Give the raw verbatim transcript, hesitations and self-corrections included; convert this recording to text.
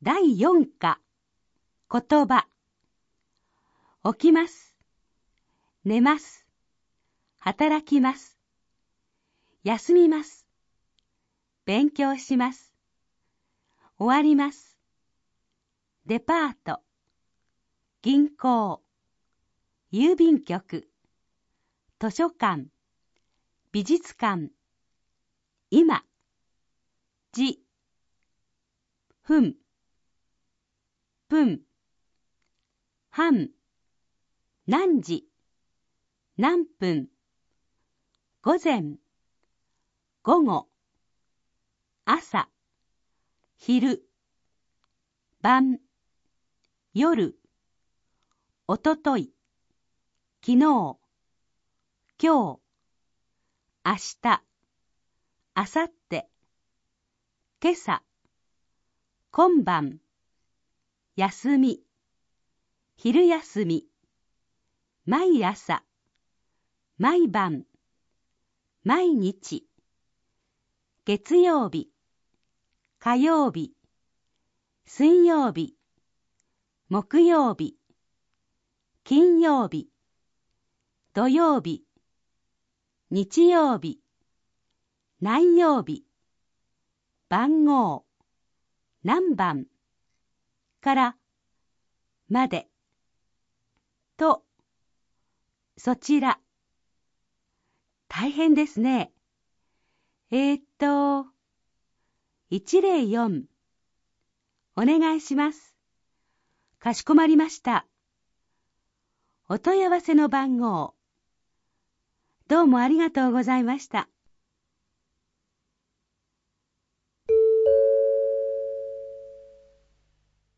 だいよん課、言葉。起きます。寝ます。働きます。休みます。勉強します。終わります。デパート。銀行。郵便局。図書館。美術館。今。じ。分。分。半。何時。何分。午前。午後。朝。昼。晩。夜。おととい。昨日。今日。明日。明後日。今朝。今晩。休み。昼休み。毎朝。毎晩。毎日。月曜日。火曜日。水曜日。木曜日。金曜日。土曜日。日曜日。何曜日。番号。何番。からまで。とそちら。大変ですね。えー、っと、いちまるよん。お願いします。かしこまりました。お問い合わせの番号。どうもありがとうございました。